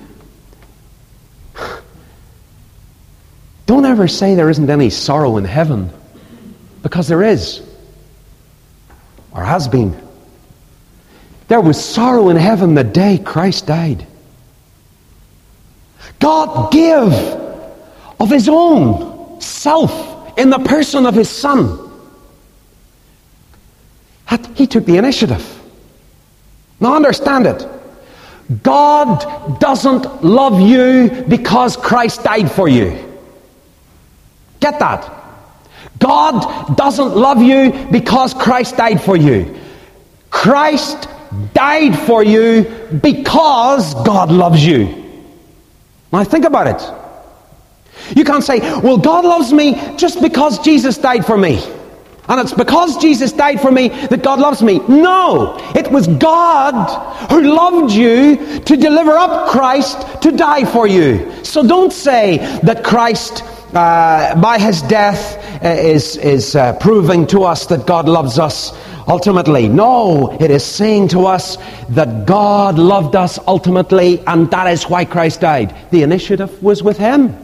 don't ever say there isn't any sorrow in heaven, because there is, or has been. There was sorrow in heaven the day Christ died. God gave of his own self in the person of his Son. He took the initiative. Now understand it. God doesn't love you because Christ died for you. Get that? God doesn't love you because Christ died for you. Christ died for you because God loves you. Now think about it. You can't say, well, God loves me just because Jesus died for me. And it's because Jesus died for me that God loves me. No, it was God who loved you to deliver up Christ to die for you. So don't say that Christ, uh, by his death, uh, is, is uh, proving to us that God loves us ultimately. No, it is saying to us that God loved us ultimately, and that is why Christ died. The initiative was with him.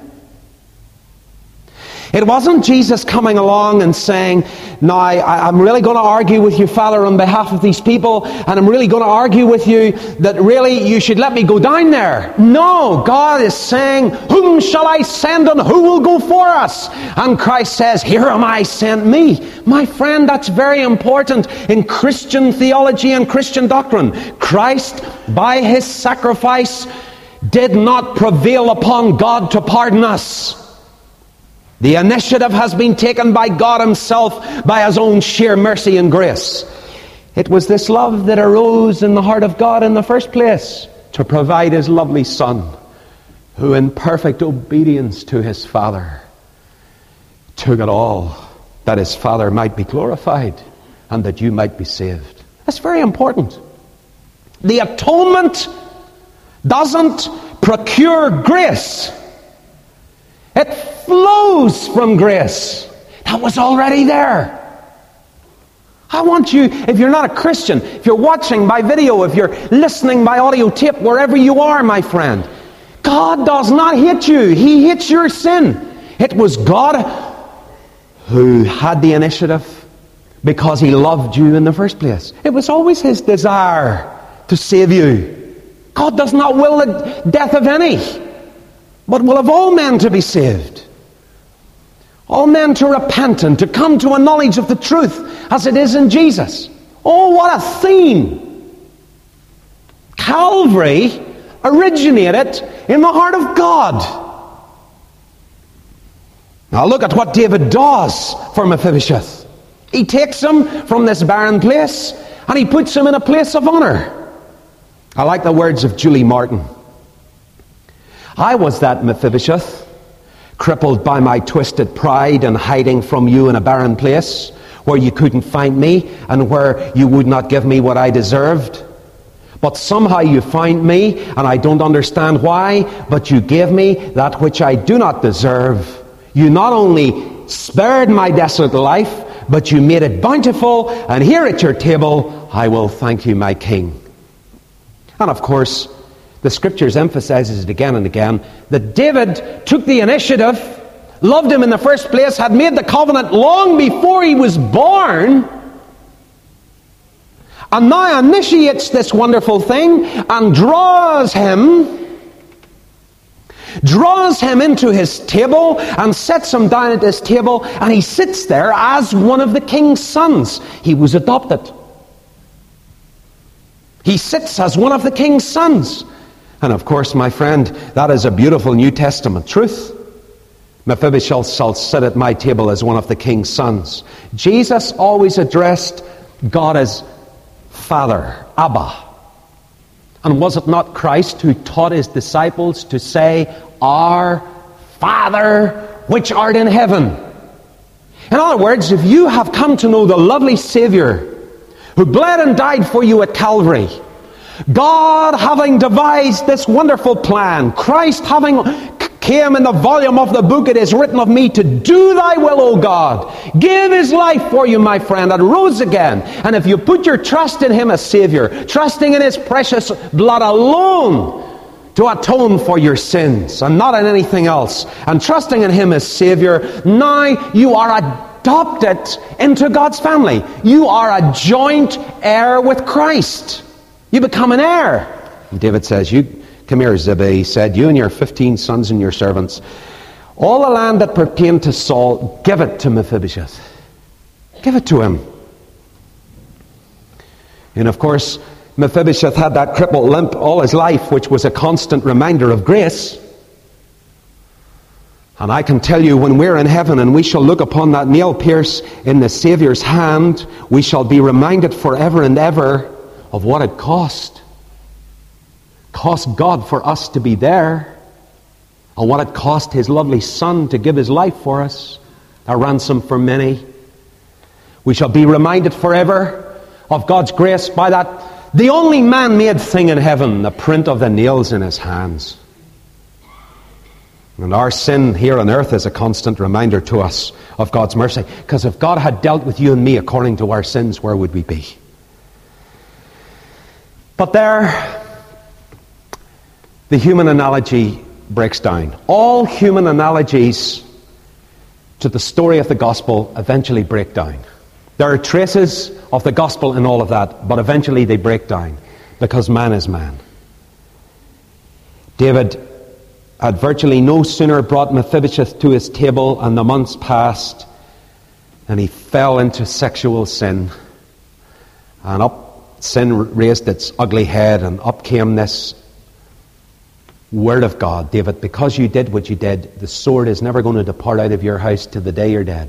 It wasn't Jesus coming along and saying, now I, I'm really going to argue with you, Father, on behalf of these people, and I'm really going to argue with you that really you should let me go down there. No, God is saying, whom shall I send and who will go for us? And Christ says, here am I, send me. My friend, that's very important in Christian theology and Christian doctrine. Christ, by his sacrifice, did not prevail upon God to pardon us. The initiative has been taken by God himself by his own sheer mercy and grace. It was this love that arose in the heart of God in the first place to provide his lovely Son, who in perfect obedience to his Father took it all, that his Father might be glorified and that you might be saved. That's very important. The atonement doesn't procure grace. It flows from grace. That was already there. I want you, if you're not a Christian, if you're watching by video, if you're listening by audio tape, wherever you are, my friend, God does not hate you. He hates your sin. It was God who had the initiative because He loved you in the first place. It was always His desire to save you. God does not will the death of any, but will of all men to be saved. All men to repent and to come to a knowledge of the truth as it is in Jesus. Oh, what a theme! Calvary originated in the heart of God. Now look at what David does for Mephibosheth. He takes him from this barren place and he puts him in a place of honor. I like the words of Julie Martin. I was that Mephibosheth, crippled by my twisted pride and hiding from you in a barren place where you couldn't find me and where you would not give me what I deserved. But somehow you find me, and I don't understand why, but you gave me that which I do not deserve. You not only spared my desolate life, but you made it bountiful, and here at your table I will thank you, my King. And of course, the Scriptures emphasizes it again and again, that David took the initiative, loved him in the first place, had made the covenant long before he was born, and now initiates this wonderful thing and draws him, draws him into his table and sets him down at his table, and he sits there as one of the king's sons. He was adopted. He sits as one of the king's sons. And of course, my friend, that is a beautiful New Testament truth. Mephibosheth shall sit at my table as one of the king's sons. Jesus always addressed God as Father, Abba. And was it not Christ who taught his disciples to say, Our Father, which art in heaven? In other words, if you have come to know the lovely Savior who bled and died for you at Calvary, God having devised this wonderful plan, Christ having came in the volume of the book, it is written of me to do thy will, O God. Give his life for you, my friend, and rose again. And if you put your trust in him as Savior, trusting in his precious blood alone to atone for your sins and not in anything else, and trusting in him as Savior, now you are adopted into God's family. You are a joint heir with Christ. You become an heir. And David says, you come here, Ziba, he said, you and your fifteen sons and your servants, all the land that pertained to Saul, give it to Mephibosheth. Give it to him. And of course, Mephibosheth had that crippled limp all his life, which was a constant reminder of grace. And I can tell you, when we're in heaven and we shall look upon that nail pierce in the Saviour's hand, we shall be reminded forever and ever of what it cost. Cost God for us to be there, and what it cost his lovely Son to give his life for us, a ransom for many. We shall be reminded forever of God's grace by that, the only man-made thing in heaven, the print of the nails in his hands. And our sin here on earth is a constant reminder to us of God's mercy, because if God had dealt with you and me according to our sins, where would we be? But there, the human analogy breaks down. All human analogies to the story of the gospel eventually break down. There are traces of the gospel in all of that, but eventually they break down, because man is man. David had virtually no sooner brought Mephibosheth to his table, and the months passed, and he fell into sexual sin. And up sin raised its ugly head, and up came this word of God. David, because you did what you did, the sword is never going to depart out of your house to the day you're dead.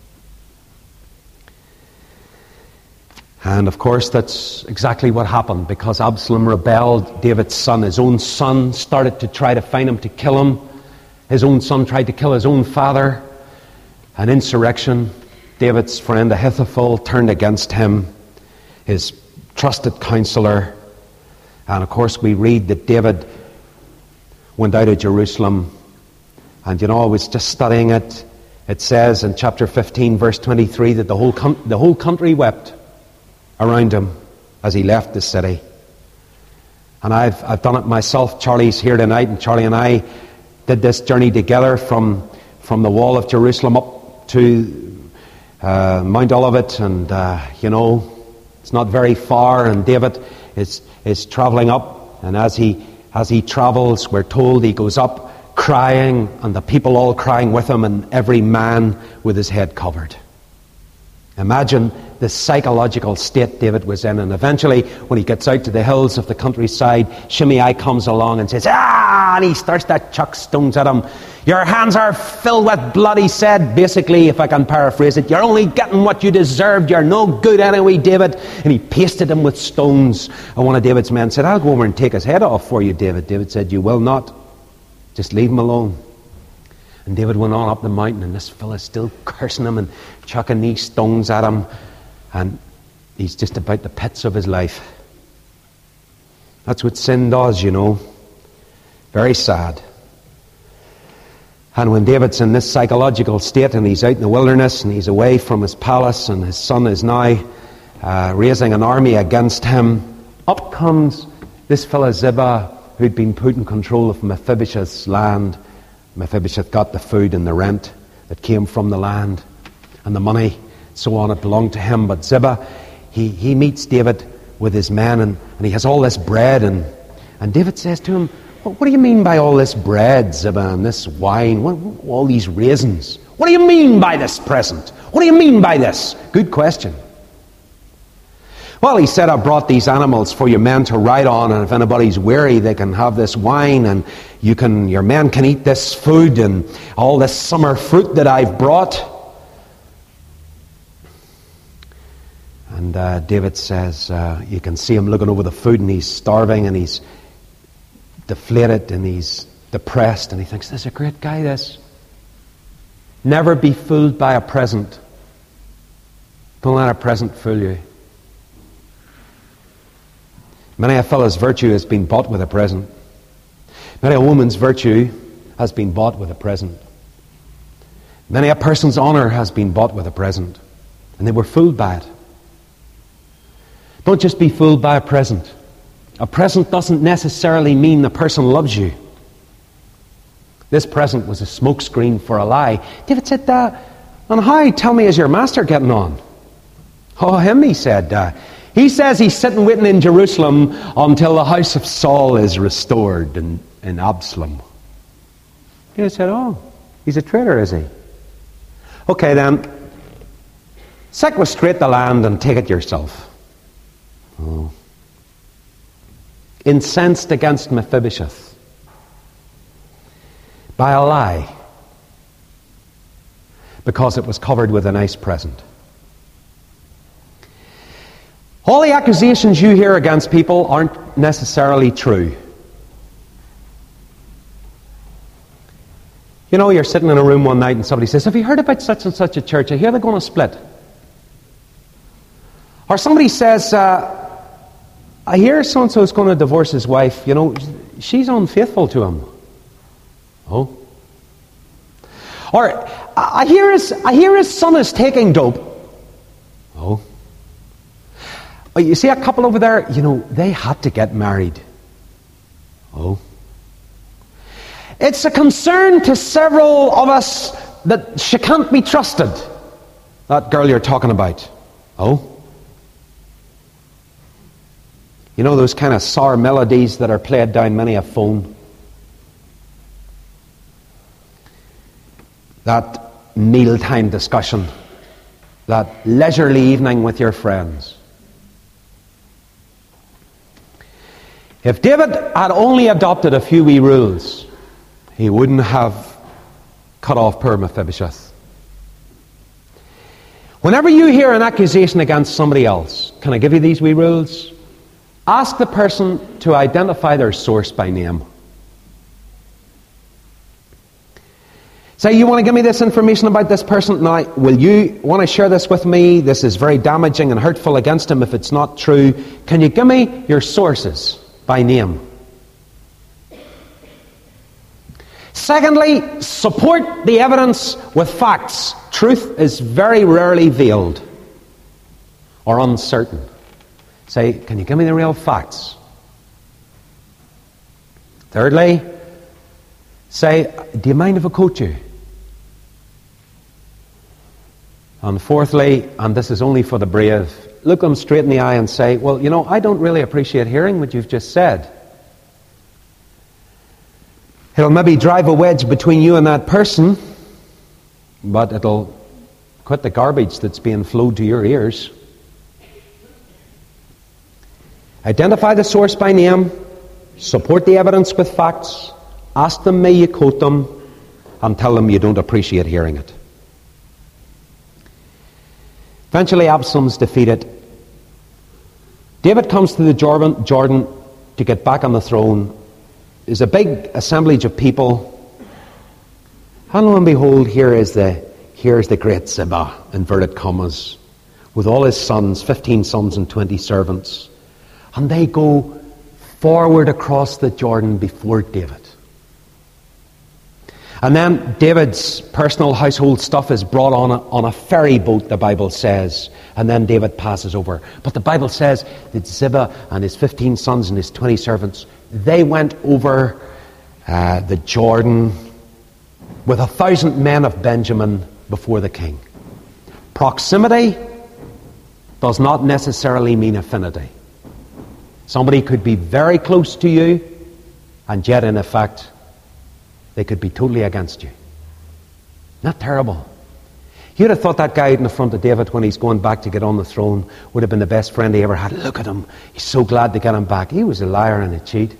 And of course, that's exactly what happened, because Absalom rebelled. David's son, his own son, started to try to find him to kill him. His own son tried to kill his own father. An insurrection. David's friend Ahithophel turned against him. His trusted counselor. And of course we read that David went out of Jerusalem, and you know, I was just studying it. It says in chapter fifteen, verse twenty-three, that the whole com- the whole country wept around him as he left the city. And I've I've done it myself. Charlie's here tonight, and Charlie and I did this journey together from from the wall of Jerusalem up to uh, Mount Olivet, and uh, you know, it's not very far. And David is is traveling up, and as he as he travels, we're told he goes up crying, and the people all crying with him, and every man with his head covered. Imagine the psychological state David was in. And eventually, when he gets out to the hills of the countryside, Shimei comes along and says, ah, and he starts to chuck stones at him. Your hands are filled with blood, he said. Basically, if I can paraphrase it, you're only getting what you deserved. You're no good anyway, David. And he pasted him with stones. And one of David's men said, I'll go over and take his head off for you, David. David said, you will not. Just leave him alone. And David went on up the mountain, and this fella's still cursing him and chucking these stones at him. And he's just about the pits of his life. That's what sin does, you know. Very sad. And when David's in this psychological state, and he's out in the wilderness, and he's away from his palace, and his son is now uh, raising an army against him, up comes this fella Ziba, who'd been put in control of Mephibosheth's land. Mephibosheth got the food and the rent that came from the land, and the money, so on, it belonged to him. But Ziba, he, he meets David with his men, and, and he has all this bread, and, and David says to him, what, what do you mean by all this bread, Ziba, and this wine, what, all these raisins? What do you mean by this present? What do you mean by this? Good question. Well, he said, I brought these animals for your men to ride on, and if anybody's weary, they can have this wine, and you can, your men can eat this food and all this summer fruit that I've brought. And uh, David says, uh, you can see him looking over the food, and he's starving, and he's deflated, and he's depressed, and he thinks, this is a great guy, this. Never be fooled by a present. Don't let a present fool you. Many a fellow's virtue has been bought with a present. Many a woman's virtue has been bought with a present. Many a person's honour has been bought with a present. And they were fooled by it. Don't just be fooled by a present. A present doesn't necessarily mean the person loves you. This present was a smokescreen for a lie. David said, uh, and how, tell me, is your master getting on? Oh, him, he said, uh, He says he's sitting waiting in Jerusalem until the house of Saul is restored in, in Absalom. He said, oh, he's a traitor, is he? Okay then, sequestrate the land and take it yourself. Oh. Incensed against Mephibosheth by a lie, because it was covered with a nice present. All the accusations you hear against people aren't necessarily true. You know, you're sitting in a room one night and somebody says, have you heard about such and such a church? I hear they're going to split. Or somebody says, uh, I hear so-and-so is going to divorce his wife. You know, she's unfaithful to him. Oh. Or, I hear his, I hear his son is taking dope. Oh. Oh, you see a couple over there, you know, they had to get married. Oh. It's a concern to several of us that she can't be trusted. That girl you're talking about. Oh. You know those kind of sour melodies that are played down many a phone? That mealtime discussion. That leisurely evening with your friends. If David had only adopted a few wee rules, he wouldn't have cut off poor Mephibosheth. Whenever you hear an accusation against somebody else, can I give you these wee rules? Ask the person to identify their source by name. Say, you want to give me this information about this person? Now, will you want to share this with me? This is very damaging and hurtful against him if it's not true. Can you give me your sources by name? Secondly, support the evidence with facts. Truth is very rarely veiled or uncertain. Say, can you give me the real facts? Thirdly, say, do you mind if I quote you? And fourthly, and this is only for the brave, look them straight in the eye and say, well, you know, I don't really appreciate hearing what you've just said. It'll maybe drive a wedge between you and that person, but it'll quit the garbage that's being flowed to your ears. Identify the source by name, support the evidence with facts, ask them may you quote them, and tell them you don't appreciate hearing it. Eventually Absalom's defeated. David comes to the Jordan, Jordan to get back on the throne. There's a big assemblage of people. And lo and behold, here is the here is the great Ziba, inverted commas, with all his sons, fifteen sons and twenty servants. And they go forward across the Jordan before David. And then David's personal household stuff is brought on a, on a ferry boat, the Bible says. And then David passes over. But the Bible says that Ziba and his fifteen sons and his twenty servants, they went over uh, the Jordan with a thousand men of Benjamin before the king. Proximity does not necessarily mean affinity. Somebody could be very close to you, and yet in effect, they could be totally against you. Not terrible. You'd have thought that guy out in the front of David when he's going back to get on the throne would have been the best friend he ever had. Look at him. He's so glad to get him back. He was a liar and a cheat.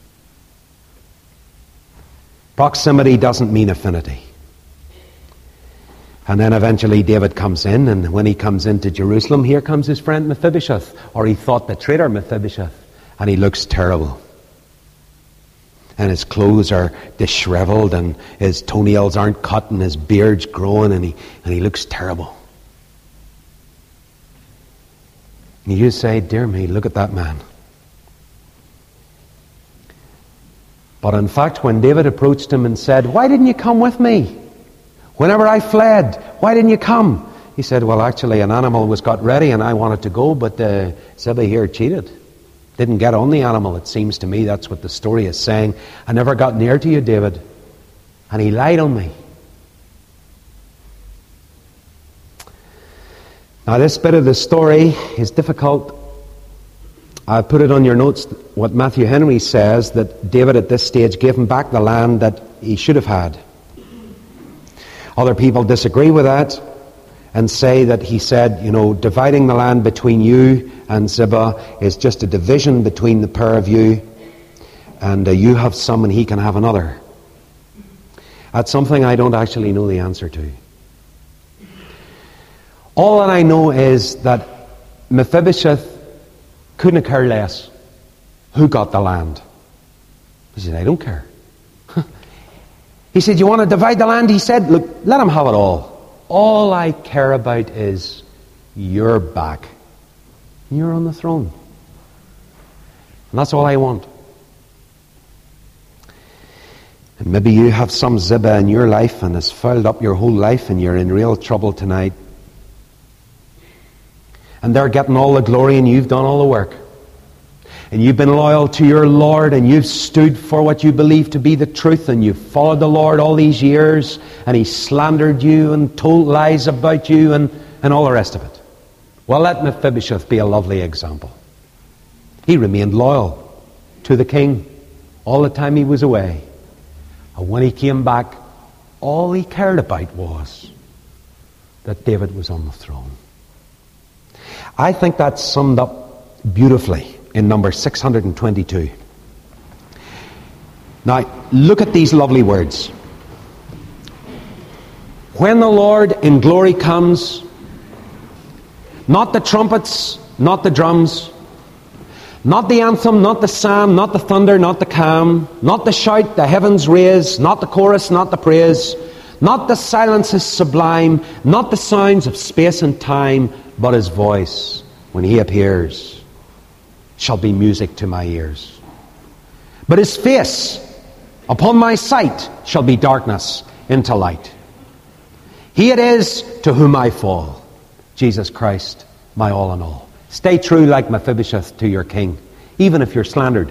Proximity doesn't mean affinity. And then eventually David comes in, and when he comes into Jerusalem, here comes his friend Mephibosheth, or he thought the traitor Mephibosheth, and he looks terrible. And his clothes are disheveled, and his toenails aren't cut, and his beard's growing, and he and he looks terrible. And you say, dear me, look at that man. But in fact, when David approached him and said, why didn't you come with me? Whenever I fled, why didn't you come? He said, well, actually, an animal was got ready, and I wanted to go, but uh, Ziba here cheated. Didn't get on the animal, it seems to me. That's what the story is saying. I never got near to you, David. And he lied on me. Now, this bit of the story is difficult. I put it on your notes what Matthew Henry says, that David at this stage gave him back the land that he should have had. Other people disagree with that and say that he said, you know, dividing the land between you and Ziba is just a division between the pair of you, and uh, you have some and he can have another. That's something I don't actually know the answer to. All that I know is that Mephibosheth couldn't care less who got the land. He said, I don't care. He said, you want to divide the land? He said, look, let him have it all. All I care about is your back. You're on the throne. And that's all I want. And maybe you have some Ziba in your life and has fouled up your whole life and you're in real trouble tonight. And they're getting all the glory and you've done all the work. And you've been loyal to your Lord and you've stood for what you believe to be the truth and you've followed the Lord all these years and He slandered you and told lies about you and, and all the rest of it. Well, let Mephibosheth be a lovely example. He remained loyal to the king all the time he was away. And when he came back, all he cared about was that David was on the throne. I think that's summed up beautifully in number six hundred twenty-two. Now, look at these lovely words. When the Lord in glory comes, not the trumpets, not the drums, not the anthem, not the psalm, not the thunder, not the calm, not the shout, the heavens raise, not the chorus, not the praise, not the silences sublime, not the sounds of space and time, but his voice, when he appears, shall be music to my ears. But his face upon my sight shall be darkness into light. He it is to whom I fall, Jesus Christ, my all in all. Stay true like Mephibosheth to your king, even if you're slandered.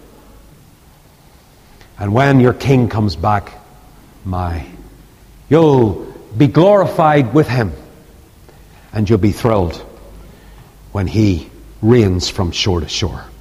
And when your king comes back, my, you'll be glorified with him, and you'll be thrilled when he reigns from shore to shore.